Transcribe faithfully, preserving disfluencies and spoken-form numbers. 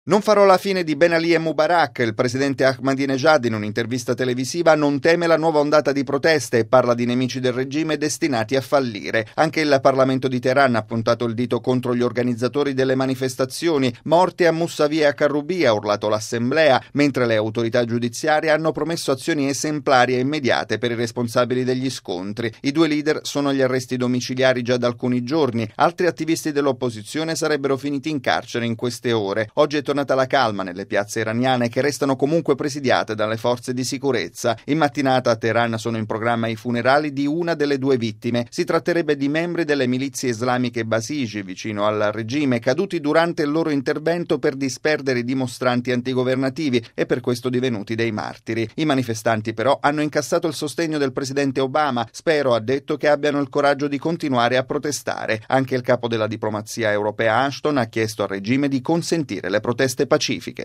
Non farò la fine di Ben Ali e Mubarak. Il presidente Ahmadinejad in un'intervista televisiva non teme la nuova ondata di proteste e parla di nemici del regime destinati a fallire. Anche il Parlamento di Teheran ha puntato il dito contro gli organizzatori delle manifestazioni. Morte a Mousavi e a Karoubi, ha urlato l'assemblea, mentre le autorità giudiziarie hanno promesso azioni esemplari e immediate per i responsabili degli scontri. I due leader sono agli arresti domiciliari già da alcuni giorni. Altri attivisti dell'opposizione sarebbero finiti in carcere in queste ore. Oggi è tornata la calma nelle piazze iraniane, che restano comunque presidiate dalle forze di sicurezza. In mattinata a Teheran sono in programma i funerali di una delle due vittime. Si tratterebbe di membri delle milizie islamiche Basiji, vicino al regime, caduti durante il loro intervento per disperdere i dimostranti antigovernativi e per questo divenuti dei martiri. I manifestanti però hanno incassato il sostegno del presidente Obama. Spero, ha detto, che abbiano il coraggio di continuare a protestare. Anche il capo della diplomazia europea Ashton ha chiesto al regime di consentire le proteste pacifiche.